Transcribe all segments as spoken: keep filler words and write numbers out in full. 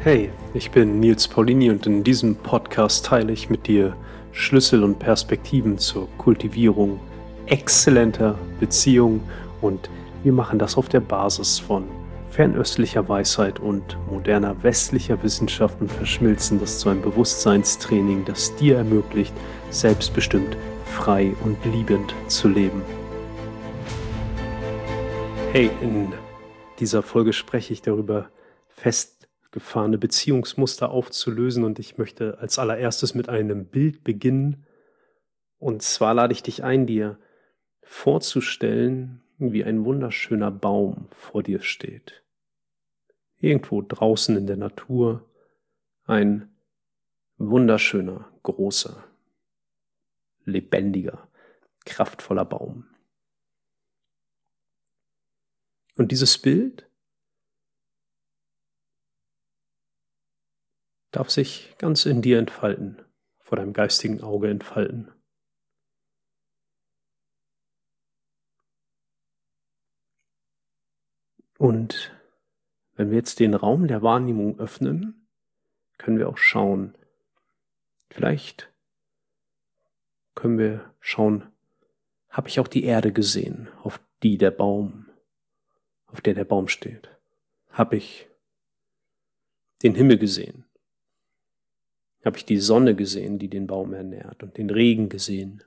Hey, ich bin Nils Paulini und in diesem Podcast teile ich mit dir Schlüssel und Perspektiven zur Kultivierung exzellenter Beziehungen und wir machen das auf der Basis von fernöstlicher Weisheit und moderner westlicher Wissenschaft und verschmilzen das zu einem Bewusstseinstraining, das dir ermöglicht, selbstbestimmt, frei und liebend zu leben. Hey, in dieser Folge spreche ich darüber, festgefahrene Beziehungsmuster aufzulösen und ich möchte als allererstes mit einem Bild beginnen. Und zwar lade ich dich ein, dir vorzustellen, wie ein wunderschöner Baum vor dir steht. Irgendwo draußen in der Natur ein wunderschöner, großer, lebendiger, kraftvoller Baum. Und dieses Bild darf sich ganz in dir entfalten, vor deinem geistigen Auge entfalten. Und wenn wir jetzt den Raum der Wahrnehmung öffnen, können wir auch schauen, vielleicht können wir schauen, habe ich auch die Erde gesehen, auf die der Baum, auf der der Baum steht? Habe ich den Himmel gesehen? Habe ich die Sonne gesehen, die den Baum ernährt, und den Regen gesehen,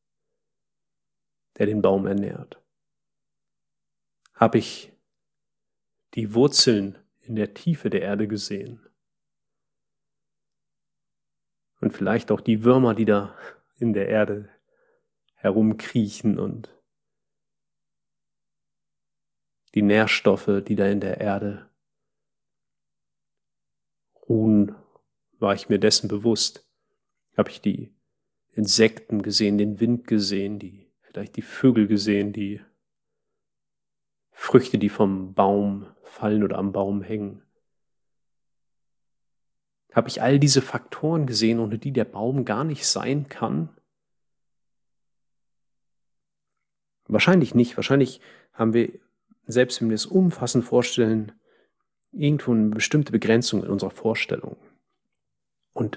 der den Baum ernährt? Habe ich die Wurzeln in der Tiefe der Erde gesehen? Und vielleicht auch die Würmer, die da in der Erde herumkriechen und die Nährstoffe, die da in der Erde ruhen, war ich mir dessen bewusst? Habe ich die Insekten gesehen, den Wind gesehen, die vielleicht die Vögel gesehen, die Früchte, die vom Baum fallen oder am Baum hängen? Habe ich all diese Faktoren gesehen, ohne die der Baum gar nicht sein kann? Wahrscheinlich nicht. Wahrscheinlich haben wir, selbst wenn wir es umfassend vorstellen, irgendwo eine bestimmte Begrenzung in unserer Vorstellung. Und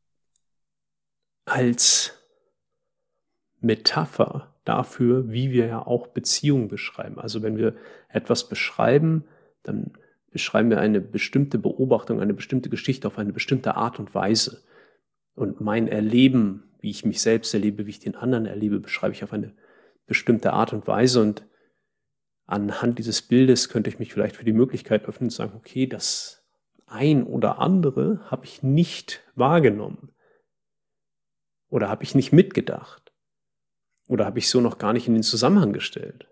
als Metapher dafür, wie wir ja auch Beziehungen beschreiben. Also wenn wir etwas beschreiben, dann beschreiben wir eine bestimmte Beobachtung, eine bestimmte Geschichte auf eine bestimmte Art und Weise. Und mein Erleben, wie ich mich selbst erlebe, wie ich den anderen erlebe, beschreibe ich auf eine bestimmte Art und Weise. Und anhand dieses Bildes könnte ich mich vielleicht für die Möglichkeit öffnen und sagen, okay, das ein oder andere habe ich nicht wahrgenommen. Oder habe ich nicht mitgedacht. Oder habe ich so noch gar nicht in den Zusammenhang gestellt.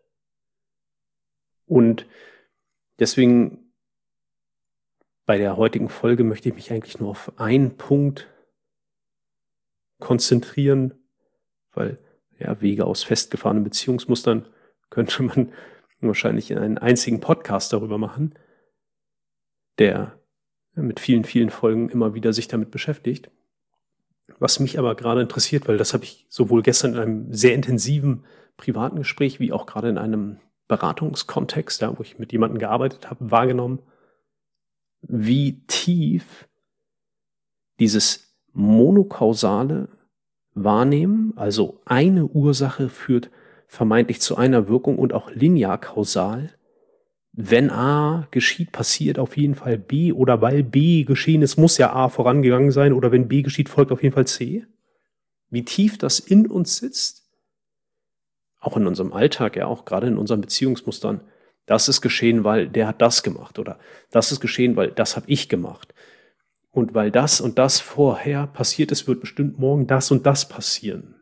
Und deswegen bei der heutigen Folge möchte ich mich eigentlich nur auf einen Punkt konzentrieren, weil ja, Wege aus festgefahrenen Beziehungsmustern könnte man wahrscheinlich in einen einzigen Podcast darüber machen, der mit vielen, vielen Folgen immer wieder sich damit beschäftigt. Was mich aber gerade interessiert, weil das habe ich sowohl gestern in einem sehr intensiven privaten Gespräch wie auch gerade in einem Beratungskontext, ja, wo ich mit jemandem gearbeitet habe, wahrgenommen, wie tief dieses monokausale Wahrnehmen, also eine Ursache führt vermeintlich zu einer Wirkung und auch linear kausal, wenn A geschieht, passiert auf jeden Fall B, oder weil B geschehen ist, muss ja A vorangegangen sein, oder wenn B geschieht, folgt auf jeden Fall C. Wie tief das in uns sitzt, auch in unserem Alltag, ja auch gerade in unseren Beziehungsmustern, das ist geschehen, weil der hat das gemacht, oder das ist geschehen, weil das habe ich gemacht. Und weil das und das vorher passiert ist, wird bestimmt morgen das und das passieren.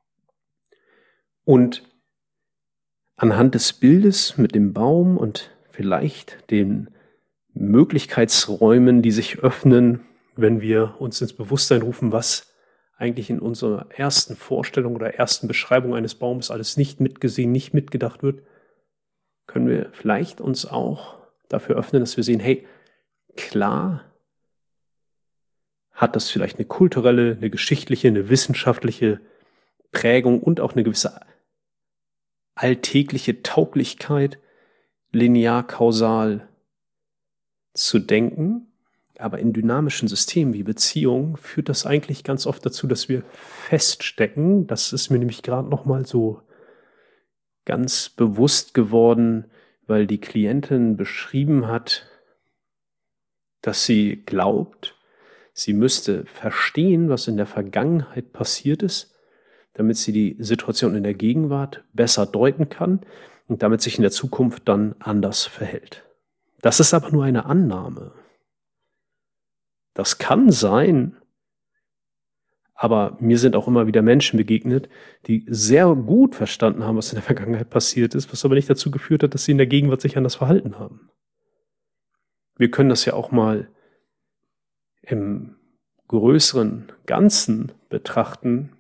Und anhand des Bildes mit dem Baum und vielleicht den Möglichkeitsräumen, die sich öffnen, wenn wir uns ins Bewusstsein rufen, was eigentlich in unserer ersten Vorstellung oder ersten Beschreibung eines Baumes alles nicht mitgesehen, nicht mitgedacht wird, können wir vielleicht uns auch dafür öffnen, dass wir sehen, hey, klar hat das vielleicht eine kulturelle, eine geschichtliche, eine wissenschaftliche Prägung und auch eine gewisse alltägliche Tauglichkeit, linear kausal zu denken, Aber in dynamischen Systemen wie Beziehungen führt das eigentlich ganz oft dazu, dass wir feststecken. Das ist mir nämlich gerade nochmal so ganz bewusst geworden, weil die Klientin beschrieben hat, dass sie glaubt, sie müsste verstehen, was in der Vergangenheit passiert ist, damit sie die Situation in der Gegenwart besser deuten kann und damit sich in der Zukunft dann anders verhält. Das ist aber nur eine Annahme. Das kann sein, aber mir sind auch immer wieder Menschen begegnet, die sehr gut verstanden haben, was in der Vergangenheit passiert ist, was aber nicht dazu geführt hat, dass sie in der Gegenwart sich anders verhalten haben. Wir können das ja auch mal im größeren Ganzen betrachten.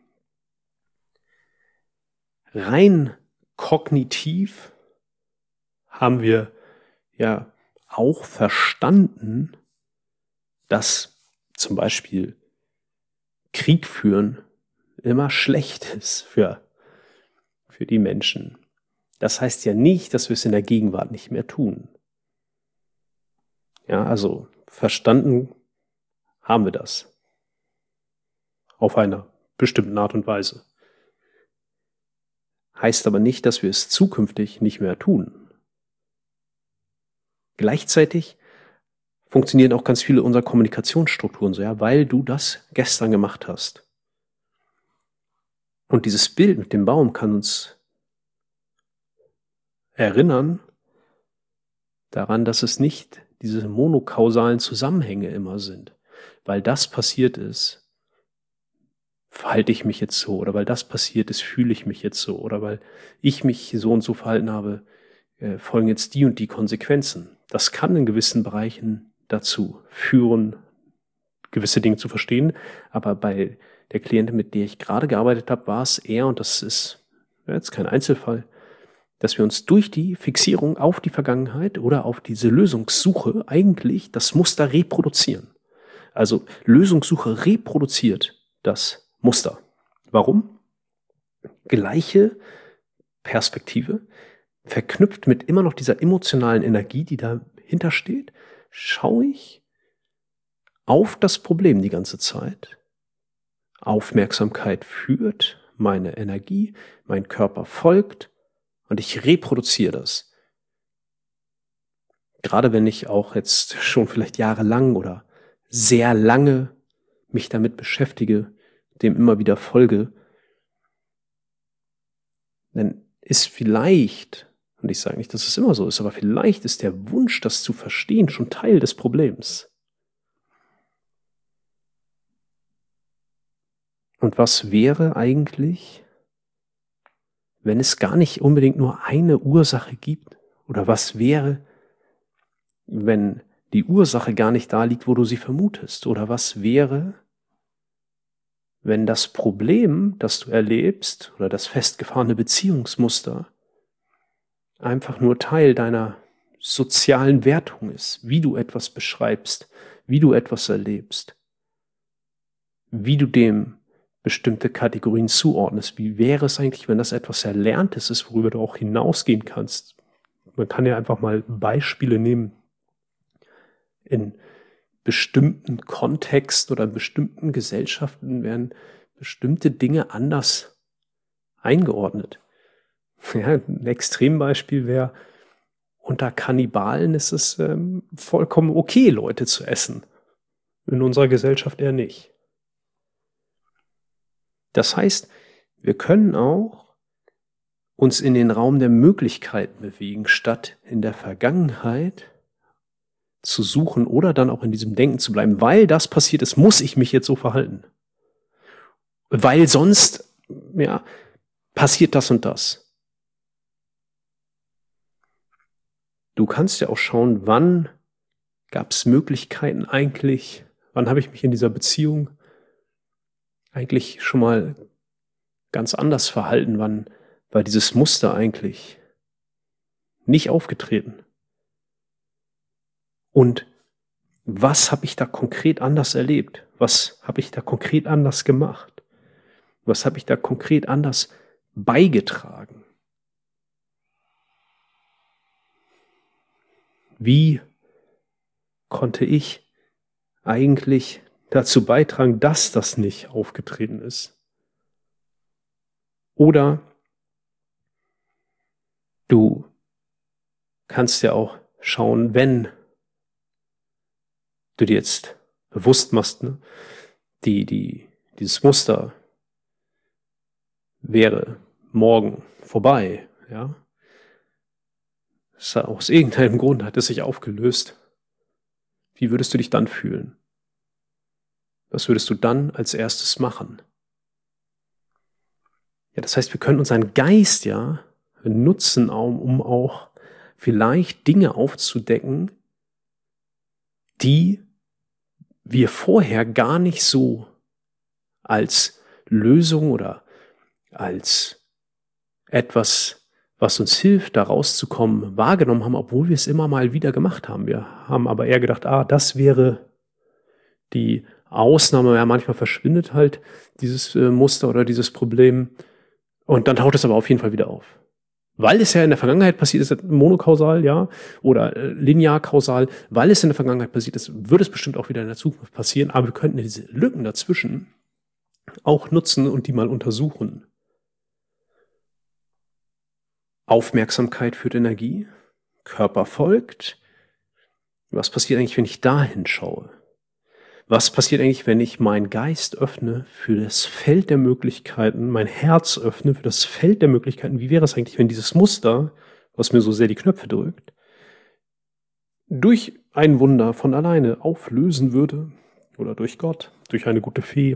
Rein kognitiv haben wir ja auch verstanden, dass zum Beispiel Krieg führen immer schlecht ist für, für die Menschen. Das heißt ja nicht, dass wir es in der Gegenwart nicht mehr tun. Ja, also verstanden haben wir das. Auf einer bestimmten Art und Weise. Heißt aber nicht, dass wir es zukünftig nicht mehr tun. Gleichzeitig funktionieren auch ganz viele unserer Kommunikationsstrukturen so, ja, weil du das gestern gemacht hast. Und dieses Bild mit dem Baum kann uns erinnern daran, dass es nicht diese monokausalen Zusammenhänge immer sind. Weil das passiert ist, verhalte ich mich jetzt so, oder weil das passiert ist, fühle ich mich jetzt so, oder weil ich mich so und so verhalten habe, äh, folgen jetzt die und die Konsequenzen. Das kann in gewissen Bereichen dazu führen, gewisse Dinge zu verstehen, aber bei der Klientin, mit der ich gerade gearbeitet habe, war es eher, und das ist jetzt kein Einzelfall, dass wir uns durch die Fixierung auf die Vergangenheit oder auf diese Lösungssuche eigentlich das Muster reproduzieren. Also Lösungssuche reproduziert das Muster. Warum? Gleiche Perspektive, verknüpft mit immer noch dieser emotionalen Energie, die dahinter steht, schaue ich auf das Problem die ganze Zeit. Aufmerksamkeit führt meine Energie, mein Körper folgt und ich reproduziere das. Gerade wenn ich auch jetzt schon vielleicht jahrelang oder sehr lange mich damit beschäftige, dem immer wieder folge, dann ist vielleicht, und ich sage nicht, dass es immer so ist, aber vielleicht ist der Wunsch, das zu verstehen, schon Teil des Problems. Und was wäre eigentlich, wenn es gar nicht unbedingt nur eine Ursache gibt? Oder was wäre, wenn die Ursache gar nicht da liegt, wo du sie vermutest? Oder was wäre, wenn das Problem, das du erlebst, oder das festgefahrene Beziehungsmuster einfach nur Teil deiner sozialen Wertung ist, wie du etwas beschreibst, wie du etwas erlebst, wie du dem bestimmte Kategorien zuordnest. Wie wäre es eigentlich, wenn das etwas Erlerntes ist, worüber du auch hinausgehen kannst? Man kann ja einfach mal Beispiele nehmen. In bestimmten Kontexten oder in bestimmten Gesellschaften werden bestimmte Dinge anders eingeordnet. Ja, ein Extrembeispiel wäre, unter Kannibalen ist es ähm, vollkommen okay, Leute zu essen. In unserer Gesellschaft eher nicht. Das heißt, wir können auch uns in den Raum der Möglichkeiten bewegen, statt in der Vergangenheit zu suchen oder dann auch in diesem Denken zu bleiben. Weil das passiert ist, muss ich mich jetzt so verhalten. Weil sonst, ja, passiert das und das. Du kannst ja auch schauen, wann gab es Möglichkeiten eigentlich, wann habe ich mich in dieser Beziehung eigentlich schon mal ganz anders verhalten, wann war dieses Muster eigentlich nicht aufgetreten. Und was habe ich da konkret anders erlebt? Was habe ich da konkret anders gemacht? Was habe ich da konkret anders beigetragen? Wie konnte ich eigentlich dazu beitragen, dass das nicht aufgetreten ist? Oder du kannst ja auch schauen, wenn du dir jetzt bewusst machst, ne, die, die, dieses Muster wäre morgen vorbei, ja. Aus irgendeinem Grund hat es sich aufgelöst. Wie würdest du dich dann fühlen? Was würdest du dann als erstes machen? Ja, das heißt, wir können unseren Geist ja nutzen, um auch vielleicht Dinge aufzudecken, die wir vorher gar nicht so als Lösung oder als etwas, was uns hilft, da rauszukommen, wahrgenommen haben, obwohl wir es immer mal wieder gemacht haben. Wir haben aber eher gedacht, ah, das wäre die Ausnahme. Ja, manchmal verschwindet halt dieses äh, Muster oder dieses Problem und dann taucht es aber auf jeden Fall wieder auf. Weil es ja in der Vergangenheit passiert ist, monokausal, ja, oder äh, linear-kausal, weil es in der Vergangenheit passiert ist, wird es bestimmt auch wieder in der Zukunft passieren, aber wir könnten diese Lücken dazwischen auch nutzen und die mal untersuchen. Aufmerksamkeit führt Energie, Körper folgt. Was passiert eigentlich, wenn ich da hinschaue? Was passiert eigentlich, wenn ich meinen Geist öffne für das Feld der Möglichkeiten, mein Herz öffne für das Feld der Möglichkeiten? Wie wäre es eigentlich, wenn dieses Muster, was mir so sehr die Knöpfe drückt, durch ein Wunder von alleine auflösen würde? Oder durch Gott, durch eine gute Fee?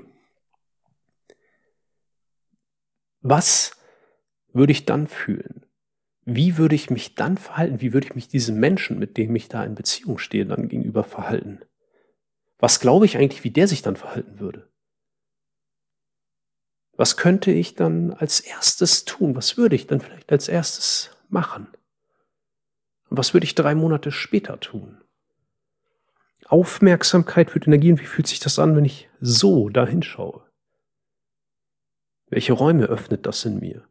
Was würde ich dann fühlen? Wie würde ich mich dann verhalten? Wie würde ich mich diesem Menschen, mit dem ich da in Beziehung stehe, dann gegenüber verhalten? Was glaube ich eigentlich, wie der sich dann verhalten würde? Was könnte ich dann als erstes tun? Was würde ich dann vielleicht als erstes machen? Und was würde ich drei Monate später tun? Aufmerksamkeit für Energie. Und wie fühlt sich das an, wenn ich so da hinschaue? Welche Räume öffnet das in mir?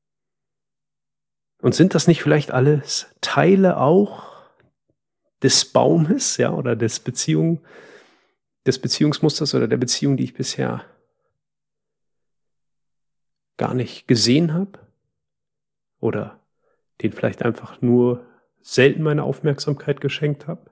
Und sind das nicht vielleicht alles Teile auch des Baumes, ja, oder des Beziehung, des Beziehungsmusters oder der Beziehung, die ich bisher gar nicht gesehen habe? Oder den vielleicht einfach nur selten meine Aufmerksamkeit geschenkt habe?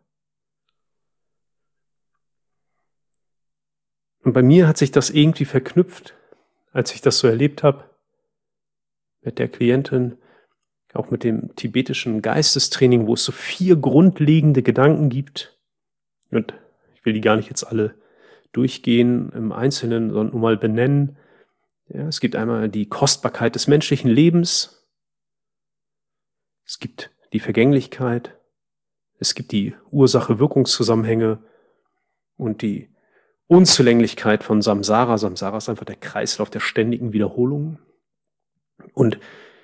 Und bei mir hat sich das irgendwie verknüpft, als ich das so erlebt habe, mit der Klientin, auch mit dem tibetischen Geistestraining, wo es so vier grundlegende Gedanken gibt. Und ich will die gar nicht jetzt alle durchgehen im Einzelnen, sondern nur mal benennen. Ja, es gibt einmal die Kostbarkeit des menschlichen Lebens. Es gibt die Vergänglichkeit. Es gibt die Ursache-Wirkungszusammenhänge und die Unzulänglichkeit von Samsara. Samsara ist einfach der Kreislauf der ständigen Wiederholungen. Und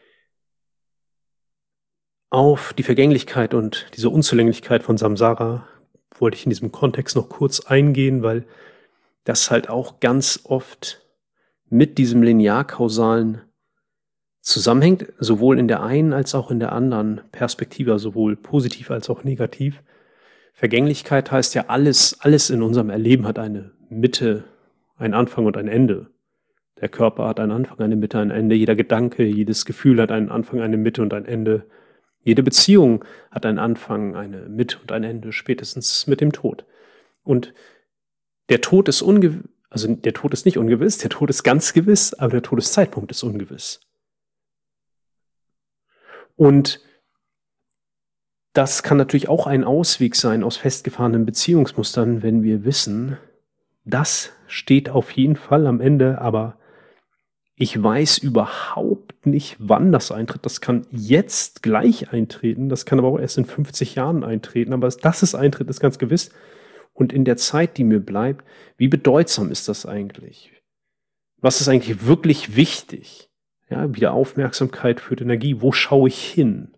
auf die Vergänglichkeit und diese Unzulänglichkeit von Samsara wollte ich in diesem Kontext noch kurz eingehen, weil das halt auch ganz oft mit diesem linear-kausalen zusammenhängt, sowohl in der einen als auch in der anderen Perspektive, sowohl positiv als auch negativ. Vergänglichkeit heißt ja, alles, alles in unserem Erleben hat eine Mitte, einen Anfang und ein Ende. Der Körper hat einen Anfang, eine Mitte, ein Ende. Jeder Gedanke, jedes Gefühl hat einen Anfang, eine Mitte und ein Ende. Jede Beziehung hat einen Anfang, eine Mitte und ein Ende, spätestens mit dem Tod. Und der Tod ist ungewiss, also der Tod ist nicht ungewiss, der Tod ist ganz gewiss, aber der Todeszeitpunkt ist ungewiss. Und das kann natürlich auch ein Ausweg sein aus festgefahrenen Beziehungsmustern, wenn wir wissen, das steht auf jeden Fall am Ende, aber ich weiß überhaupt nicht, wann das eintritt. Das kann jetzt gleich eintreten, das kann aber auch erst in fünfzig Jahren eintreten, aber dass es eintritt, ist ganz gewiss. Und in der Zeit, die mir bleibt, wie bedeutsam ist das eigentlich? Was ist eigentlich wirklich wichtig? Ja, wieder Aufmerksamkeit für die Energie. Wo schaue ich hin?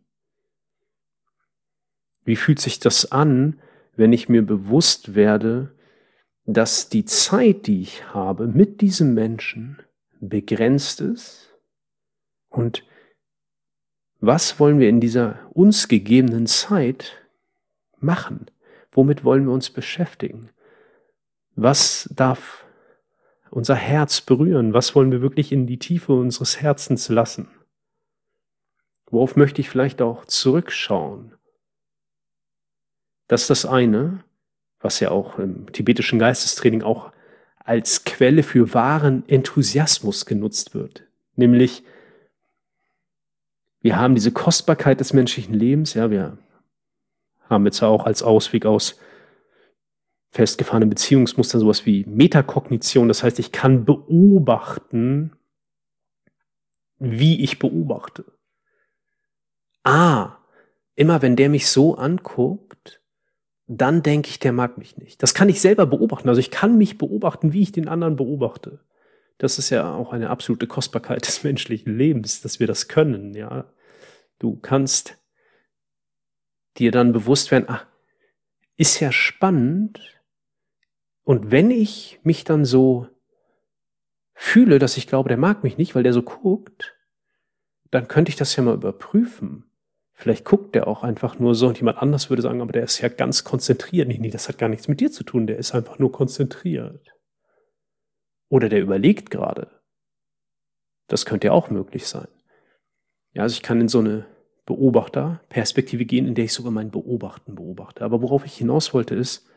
Wie fühlt sich das an, wenn ich mir bewusst werde, dass die Zeit, die ich habe mit diesem Menschen, begrenzt ist? Und was wollen wir in dieser uns gegebenen Zeit machen? Womit wollen wir uns beschäftigen? Was darf unser Herz berühren? Was wollen wir wirklich in die Tiefe unseres Herzens lassen? Worauf möchte ich vielleicht auch zurückschauen? Das ist das eine, was ja auch im tibetischen Geistestraining auch als Quelle für wahren Enthusiasmus genutzt wird. Nämlich, wir haben diese Kostbarkeit des menschlichen Lebens, ja, wir haben jetzt auch als Ausweg aus festgefahrenen Beziehungsmustern sowas wie Metakognition. Das heißt, ich kann beobachten, wie ich beobachte. Ah, immer wenn der mich so anguckt, dann denke ich, der mag mich nicht. Das kann ich selber beobachten. Also ich kann mich beobachten, wie ich den anderen beobachte. Das ist ja auch eine absolute Kostbarkeit des menschlichen Lebens, dass wir das können, ja. Du kannst dir dann bewusst werden, ach, ist ja spannend. Und wenn ich mich dann so fühle, dass ich glaube, der mag mich nicht, weil der so guckt, dann könnte ich das ja mal überprüfen. Vielleicht guckt der auch einfach nur so und jemand anders würde sagen, aber der ist ja ganz konzentriert. Nee, nee, das hat gar nichts mit dir zu tun, der ist einfach nur konzentriert. Oder der überlegt gerade. Das könnte ja auch möglich sein. Ja, also ich kann in so eine Beobachterperspektive gehen, in der ich sogar mein Beobachten beobachte. Aber worauf ich hinaus wollte ist,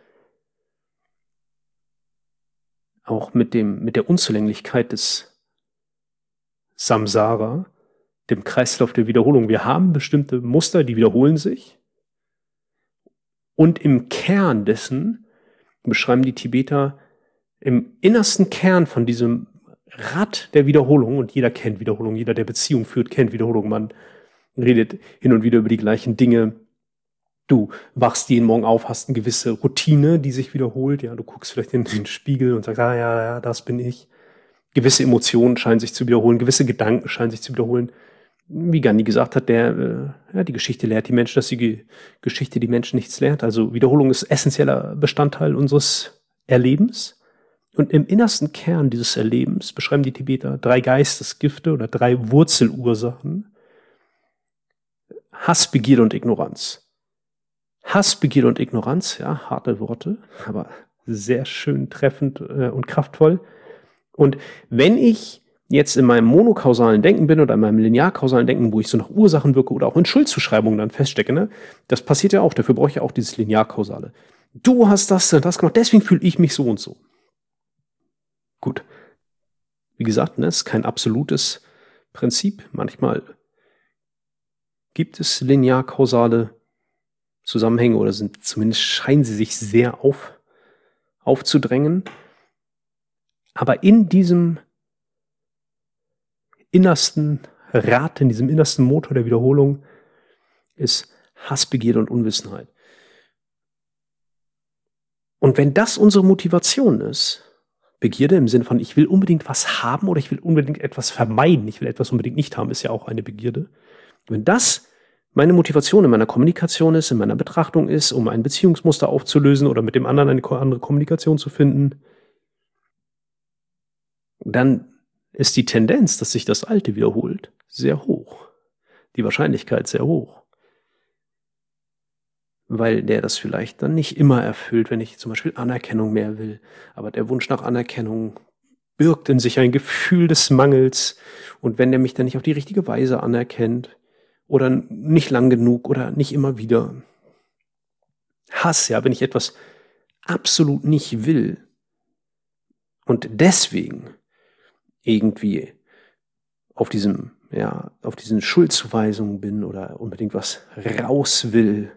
auch mit dem, mit der Unzulänglichkeit des Samsara, dem Kreislauf der Wiederholung. Wir haben bestimmte Muster, die wiederholen sich. Und im Kern dessen beschreiben die Tibeter, im innersten Kern von diesem Rad der Wiederholung, und jeder kennt Wiederholung, jeder, der Beziehung führt, kennt Wiederholung. Man redet hin und wieder über die gleichen Dinge. Du wachst jeden Morgen auf, hast eine gewisse Routine, die sich wiederholt. Ja, du guckst vielleicht in den Spiegel und sagst, ah ja, ja, das bin ich. Gewisse Emotionen scheinen sich zu wiederholen, gewisse Gedanken scheinen sich zu wiederholen. Wie Gandhi gesagt hat, der, äh, ja, die Geschichte lehrt die Menschen, dass die Ge- Geschichte die Menschen nichts lehrt. Also Wiederholung ist essentieller Bestandteil unseres Erlebens. Und im innersten Kern dieses Erlebens beschreiben die Tibeter drei Geistesgifte oder drei Wurzelursachen. Hass, Begierde und Ignoranz. Hass, Begierde und Ignoranz, ja, harte Worte, aber sehr schön treffend äh, und kraftvoll. Und wenn ich jetzt in meinem monokausalen Denken bin oder in meinem linearkausalen Denken, wo ich so nach Ursachen wirke oder auch in Schuldzuschreibungen dann feststecke, ne, das passiert ja auch, dafür brauche ich ja auch dieses linearkausale. Du hast das und das gemacht, deswegen fühle ich mich so und so. Gut. Wie gesagt, ne, ist kein absolutes Prinzip. Manchmal gibt es linearkausale Zusammenhänge oder sind zumindest scheinen sie sich sehr auf, aufzudrängen. Aber in diesem innersten Rad, in diesem innersten Motor der Wiederholung ist Hass, Begierde und Unwissenheit. Und wenn das unsere Motivation ist, Begierde im Sinne von, ich will unbedingt was haben oder ich will unbedingt etwas vermeiden, ich will etwas unbedingt nicht haben, ist ja auch eine Begierde. Wenn das meine Motivation in meiner Kommunikation ist, in meiner Betrachtung ist, um ein Beziehungsmuster aufzulösen oder mit dem anderen eine andere Kommunikation zu finden, dann ist die Tendenz, dass sich das Alte wiederholt, sehr hoch. Die Wahrscheinlichkeit sehr hoch. Weil der das vielleicht dann nicht immer erfüllt, wenn ich zum Beispiel Anerkennung mehr will. Aber der Wunsch nach Anerkennung birgt in sich ein Gefühl des Mangels. Und wenn der mich dann nicht auf die richtige Weise anerkennt oder nicht lang genug oder nicht immer wieder. Hass, ja, wenn ich etwas absolut nicht will und deswegen irgendwie auf diesem, ja, auf diesen Schuldzuweisungen bin oder unbedingt was raus will,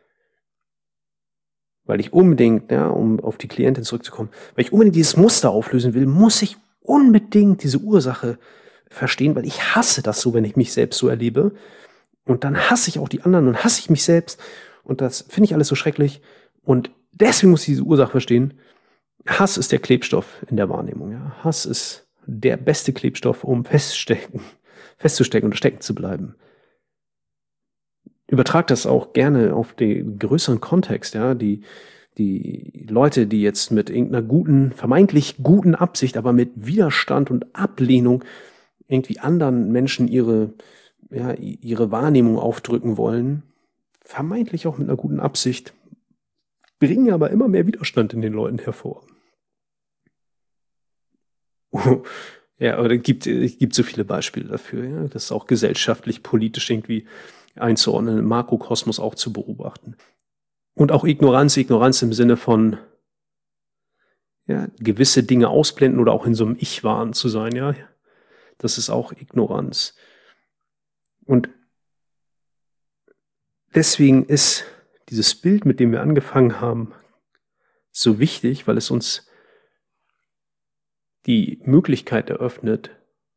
weil ich unbedingt, ja, um auf die Klientin zurückzukommen, weil ich unbedingt dieses Muster auflösen will, muss ich unbedingt diese Ursache verstehen, weil ich hasse das so, wenn ich mich selbst so erlebe. Und dann hasse ich auch die anderen und hasse ich mich selbst. Und das finde ich alles so schrecklich. Und deswegen muss ich diese Ursache verstehen. Hass ist der Klebstoff in der Wahrnehmung. Ja. Hass ist der beste Klebstoff, um feststecken, festzustecken und stecken zu bleiben. Übertrag das auch gerne auf den größeren Kontext. Ja. Die, die Leute, die jetzt mit irgendeiner guten, vermeintlich guten Absicht, aber mit Widerstand und Ablehnung irgendwie anderen Menschen ihre ja, ihre Wahrnehmung aufdrücken wollen, vermeintlich auch mit einer guten Absicht, bringen aber immer mehr Widerstand in den Leuten hervor. Ja, aber es gibt, es gibt so viele Beispiele dafür, ja. Das ist auch gesellschaftlich, politisch irgendwie einzuordnen, im Makrokosmos auch zu beobachten. Und auch Ignoranz, Ignoranz im Sinne von, ja, gewisse Dinge ausblenden oder auch in so einem Ich-Wahn zu sein, ja. Das ist auch Ignoranz. Und deswegen ist dieses Bild, mit dem wir angefangen haben, so wichtig, weil es uns die Möglichkeit eröffnet,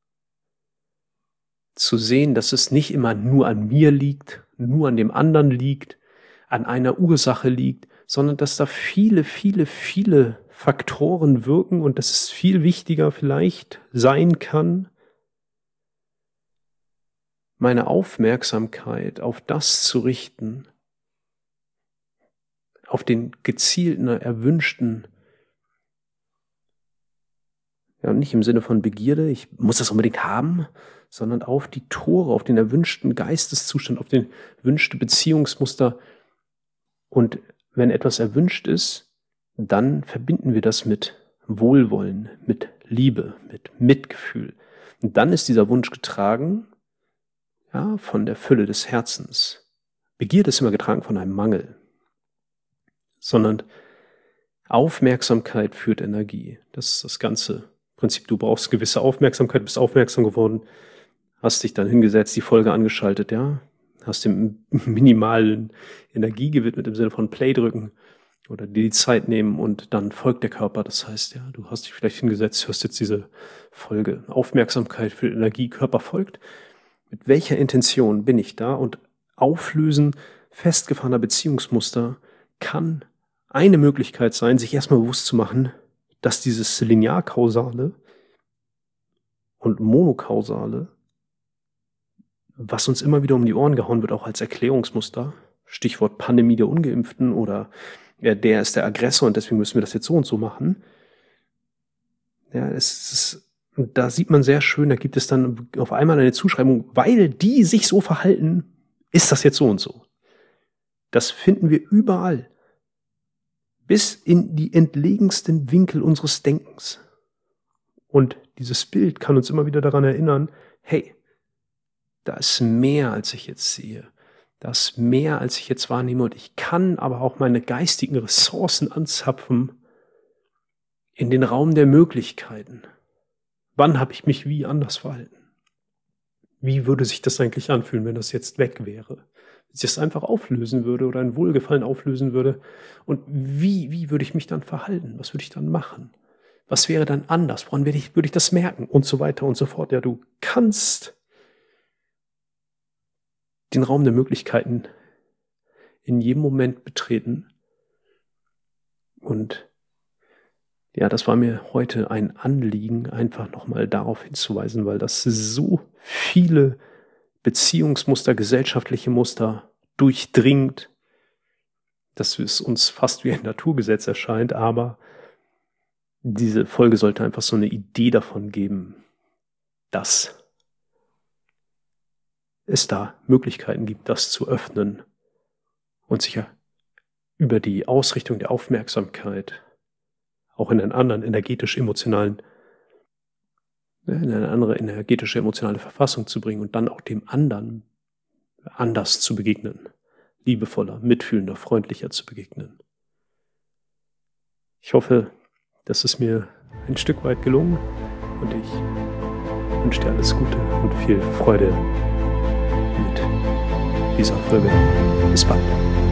zu sehen, dass es nicht immer nur an mir liegt, nur an dem anderen liegt, an einer Ursache liegt, sondern dass da viele, viele, viele Faktoren wirken und dass es viel wichtiger vielleicht sein kann, meine Aufmerksamkeit auf das zu richten, auf den gezielten, erwünschten, ja, nicht im Sinne von Begierde, ich muss das unbedingt haben, sondern auf die Tore, auf den erwünschten Geisteszustand, auf den erwünschte Beziehungsmuster. Und wenn etwas erwünscht ist, dann verbinden wir das mit Wohlwollen, mit Liebe, mit Mitgefühl. Und dann ist dieser Wunsch getragen, ja, von der Fülle des Herzens. Begierde ist immer getragen von einem Mangel, sondern Aufmerksamkeit führt Energie. Das ist das ganze Prinzip. Du brauchst gewisse Aufmerksamkeit, bist aufmerksam geworden, hast dich dann hingesetzt, die Folge angeschaltet, ja, hast dem minimalen Energie gewidmet im Sinne von Play drücken oder dir die Zeit nehmen und dann folgt der Körper. Das heißt, ja, du hast dich vielleicht hingesetzt, hörst jetzt diese Folge. Aufmerksamkeit für Energie, Körper folgt. Mit welcher Intention bin ich da? Und Auflösen festgefahrener Beziehungsmuster kann eine Möglichkeit sein, sich erstmal bewusst zu machen, dass dieses Linearkausale und Monokausale, was uns immer wieder um die Ohren gehauen wird, auch als Erklärungsmuster, Stichwort Pandemie der Ungeimpften oder ja, der ist der Aggressor und deswegen müssen wir das jetzt so und so machen. Ja, es ist, und da sieht man sehr schön, da gibt es dann auf einmal eine Zuschreibung, weil die sich so verhalten, ist das jetzt so und so. Das finden wir überall. Bis in die entlegensten Winkel unseres Denkens. Und dieses Bild kann uns immer wieder daran erinnern, hey, da ist mehr, als ich jetzt sehe. Da ist mehr, als ich jetzt wahrnehme. Und ich kann aber auch meine geistigen Ressourcen anzapfen in den Raum der Möglichkeiten. Wann habe ich mich wie anders verhalten? Wie würde sich das eigentlich anfühlen, wenn das jetzt weg wäre? Wenn ich das einfach auflösen würde oder ein Wohlgefallen auflösen würde. Und wie, wie würde ich mich dann verhalten? Was würde ich dann machen? Was wäre dann anders? Woran würde ich, würde ich das merken? Und so weiter und so fort. Ja, du kannst den Raum der Möglichkeiten in jedem Moment betreten. Und ja, das war mir heute ein Anliegen, einfach nochmal darauf hinzuweisen, weil das so viele Beziehungsmuster, gesellschaftliche Muster durchdringt, dass es uns fast wie ein Naturgesetz erscheint, aber diese Folge sollte einfach so eine Idee davon geben, dass es da Möglichkeiten gibt, das zu öffnen und sich ja über die Ausrichtung der Aufmerksamkeit auch in einen anderen energetisch-emotionalen, in eine andere energetische, emotionale Verfassung zu bringen und dann auch dem anderen anders zu begegnen, liebevoller, mitfühlender, freundlicher zu begegnen. Ich hoffe, das ist mir ein Stück weit gelungen und ich wünsche dir alles Gute und viel Freude mit dieser Folge. Bis bald.